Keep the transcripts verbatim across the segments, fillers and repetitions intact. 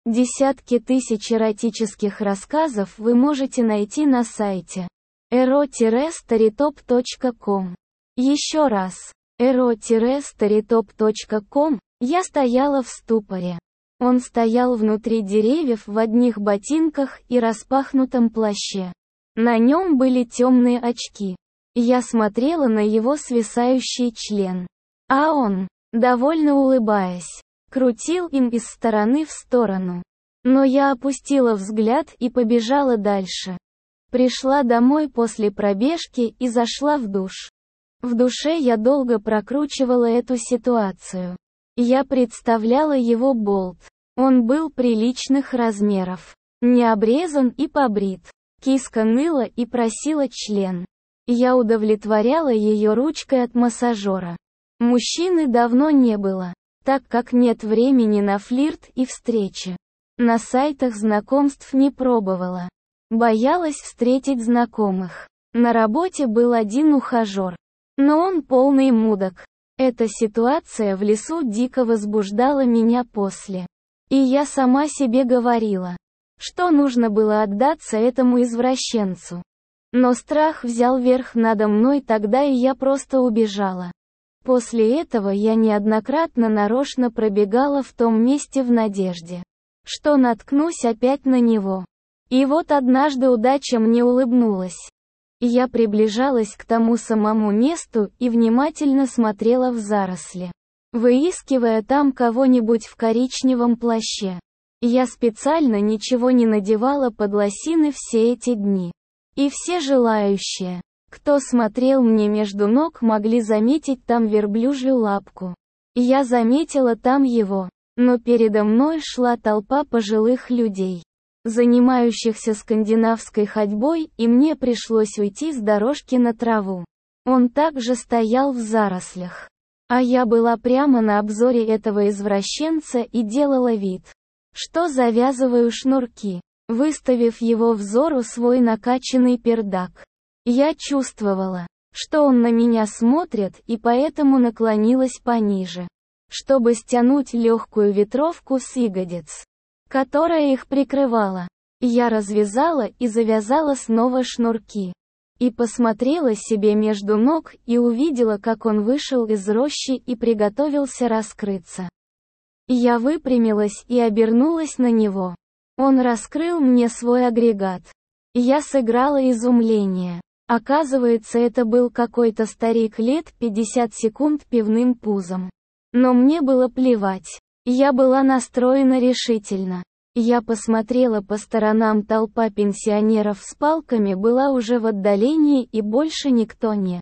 Десятки тысяч эротических рассказов вы можете найти на сайте эро старитоп точка ком. Еще раз. эро старитоп точка ком. Я стояла в ступоре. Он стоял внутри деревьев в одних ботинках и распахнутом плаще. На нем были темные очки. Я смотрела на его свисающий член. А он, довольно улыбаясь, крутил им из стороны в сторону. Но я опустила взгляд и побежала дальше. Пришла домой после пробежки и зашла в душ. В душе я долго прокручивала эту ситуацию. Я представляла его болт. Он был приличных размеров. Не обрезан и побрит. Киска ныла и просила член. Я удовлетворяла ее ручкой от массажера. Мужчины давно не было, так как нет времени на флирт и встречи. На сайтах знакомств не пробовала. Боялась встретить знакомых. На работе был один ухажер. Но он полный мудак. Эта ситуация в лесу дико возбуждала меня после. И я сама себе говорила, что нужно было отдаться этому извращенцу. Но страх взял верх надо мной тогда, и я просто убежала. После этого я неоднократно нарочно пробегала в том месте в надежде, что наткнусь опять на него. И вот однажды удача мне улыбнулась. Я приближалась к тому самому месту и внимательно смотрела в заросли, выискивая там кого-нибудь в коричневом плаще. Я специально ничего не надевала под лосины все эти дни. И все желающие, кто смотрел мне между ног, могли заметить там верблюжью лапку. Я заметила там его, но передо мной шла толпа пожилых людей, занимающихся скандинавской ходьбой, и мне пришлось уйти с дорожки на траву. Он также стоял в зарослях. А я была прямо на обзоре этого извращенца и делала вид, что завязываю шнурки, выставив его взору свой накачанный пердак. Я чувствовала, что он на меня смотрит, и поэтому наклонилась пониже, чтобы стянуть легкую ветровку с ягодиц, которая их прикрывала. Я развязала и завязала снова шнурки. И посмотрела себе между ног и увидела, как он вышел из рощи и приготовился раскрыться. Я выпрямилась и обернулась на него. Он раскрыл мне свой агрегат. Я сыграла изумление. Оказывается, это был какой-то старик лет пятьдесят секунд пивным пузом. Но мне было плевать. Я была настроена решительно. Я посмотрела по сторонам, толпа пенсионеров с палками была уже в отдалении, и больше никто не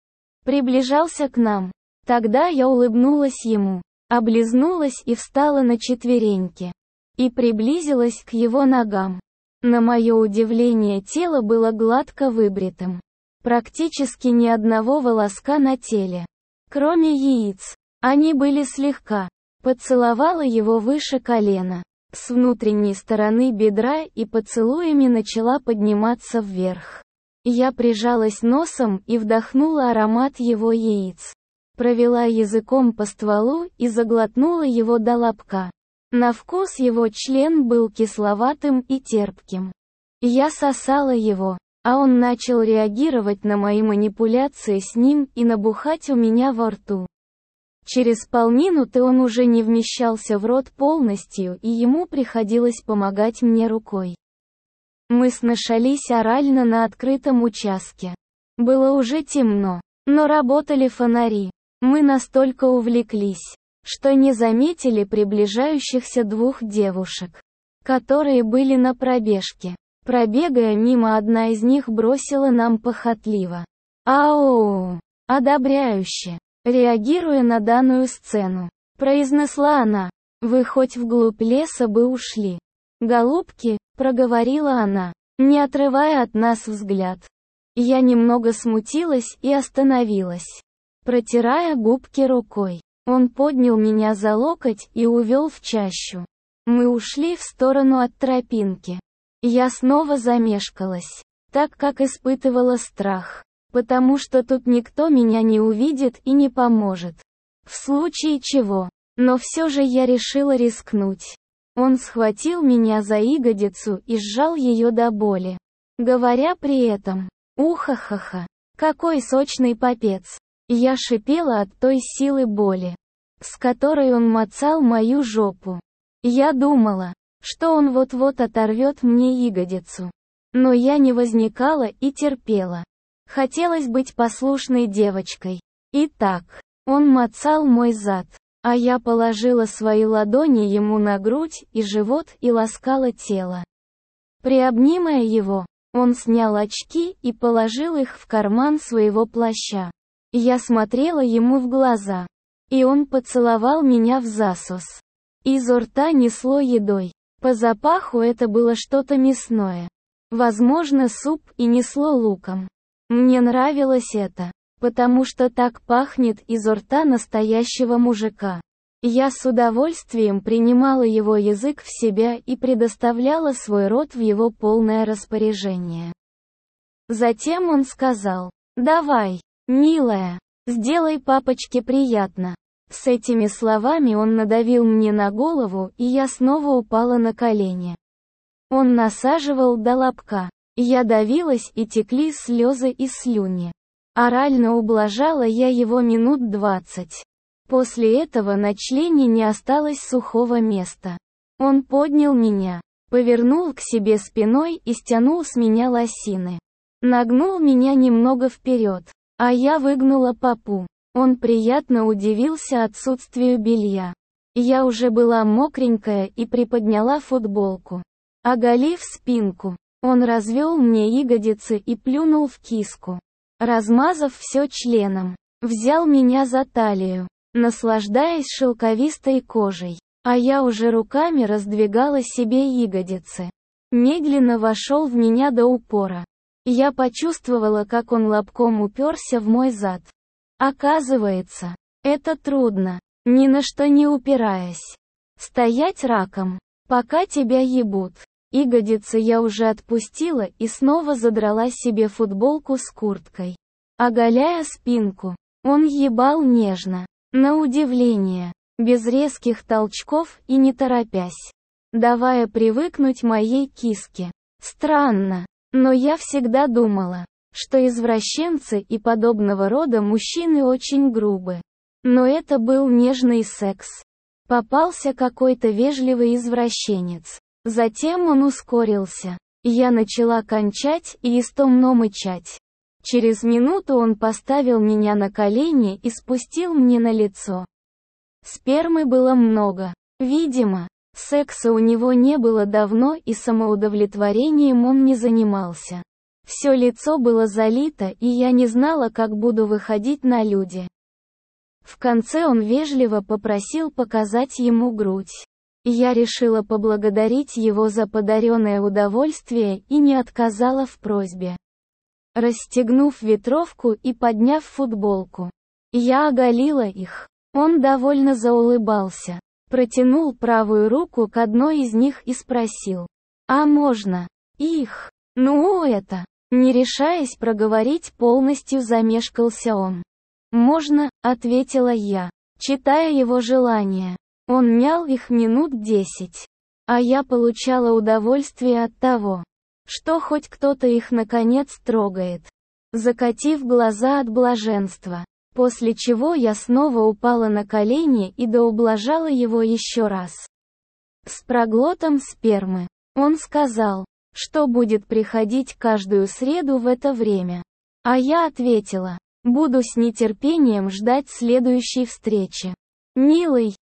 приближался к нам. Тогда я улыбнулась ему, облизнулась и встала на четвереньки. И приблизилась к его ногам. На мое удивление, тело было гладко выбритым. Практически ни одного волоска на теле. Кроме яиц. Они были слегка. Поцеловала его выше колена, с внутренней стороны бедра, и поцелуями начала подниматься вверх. Я прижалась носом и вдохнула аромат его яиц. Провела языком по стволу и заглотнула его до лобка. На вкус его член был кисловатым и терпким. Я сосала его, а он начал реагировать на мои манипуляции с ним и набухать у меня во рту. Через полминуты он уже не вмещался в рот полностью, и ему приходилось помогать мне рукой. Мы сношались орально на открытом участке. Было уже темно, но работали фонари. Мы настолько увлеклись, что не заметили приближающихся двух девушек, которые были на пробежке. Пробегая мимо, одна из них бросила нам похотливо: «Ау!» одобряюще. Реагируя на данную сцену, произнесла она: «Вы хоть вглубь леса бы ушли. Голубки», — проговорила она, не отрывая от нас взгляд. Я немного смутилась и остановилась, протирая губки рукой. Он поднял меня за локоть и увел в чащу. Мы ушли в сторону от тропинки. Я снова замешкалась, так как испытывала страх, потому что тут никто меня не увидит и не поможет. В случае чего. Но все же я решила рискнуть. Он схватил меня за ягодицу и сжал ее до боли, говоря при этом: «Ухахаха, какой сочный попец!» Я шипела от той силы боли, с которой он мацал мою жопу. Я думала, что он вот-вот оторвет мне ягодицу. Но я не возникала и терпела. Хотелось быть послушной девочкой. Итак, он мацал мой зад, а я положила свои ладони ему на грудь и живот и ласкала тело. Приобнимая его, он снял очки и положил их в карман своего плаща. Я смотрела ему в глаза, и он поцеловал меня в засос. Изо рта несло едой. По запаху это было что-то мясное. Возможно, суп, и несло луком. Мне нравилось это, потому что так пахнет изо рта настоящего мужика. Я с удовольствием принимала его язык в себя и предоставляла свой рот в его полное распоряжение. Затем он сказал: «Давай, милая, сделай папочке приятно». С этими словами он надавил мне на голову, и я снова упала на колени. Он насаживал до лобка. Я давилась, и текли слезы и слюни. Орально ублажала я его минут двадцать. После этого на члене не осталось сухого места. Он поднял меня, повернул к себе спиной и стянул с меня лосины. Нагнул меня немного вперед, а я выгнула попу. Он приятно удивился отсутствию белья. Я уже была мокренькая и приподняла футболку. Оголив спинку, он развел мне ягодицы и плюнул в киску. Размазав все членом, взял меня за талию, наслаждаясь шелковистой кожей, а я уже руками раздвигала себе ягодицы. Медленно вошел в меня до упора. Я почувствовала, как он лобком уперся в мой зад. Оказывается, это трудно, ни на что не упираясь. Стоять раком, пока тебя ебут. Ягодицы я уже отпустила и снова задрала себе футболку с курткой. Оголяя спинку, он ебал нежно, на удивление, без резких толчков и не торопясь, давая привыкнуть моей киске. Странно, но я всегда думала, что извращенцы и подобного рода мужчины очень грубы. Но это был нежный секс. Попался какой-то вежливый извращенец. Затем он ускорился. Я начала кончать и истомно мычать. Через минуту он поставил меня на колени и спустил мне на лицо. Спермы было много. Видимо, секса у него не было давно и самоудовлетворением он не занимался. Все лицо было залито, и я не знала, как буду выходить на люди. В конце он вежливо попросил показать ему грудь. Я решила поблагодарить его за подаренное удовольствие и не отказала в просьбе. Расстегнув ветровку и подняв футболку, я оголила их. Он довольно заулыбался, протянул правую руку к одной из них и спросил: «А можно их?» «Ну это...» Не решаясь проговорить полностью, замешкался он. «Можно», — ответила я, читая его желание. Он мял их минут десять. А я получала удовольствие от того, что хоть кто-то их наконец трогает. Закатив глаза от блаженства. После чего я снова упала на колени и доублажала его еще раз. С проглотом спермы. Он сказал, что будет приходить каждую среду в это время. А я ответила: буду с нетерпением ждать следующей встречи. Милый,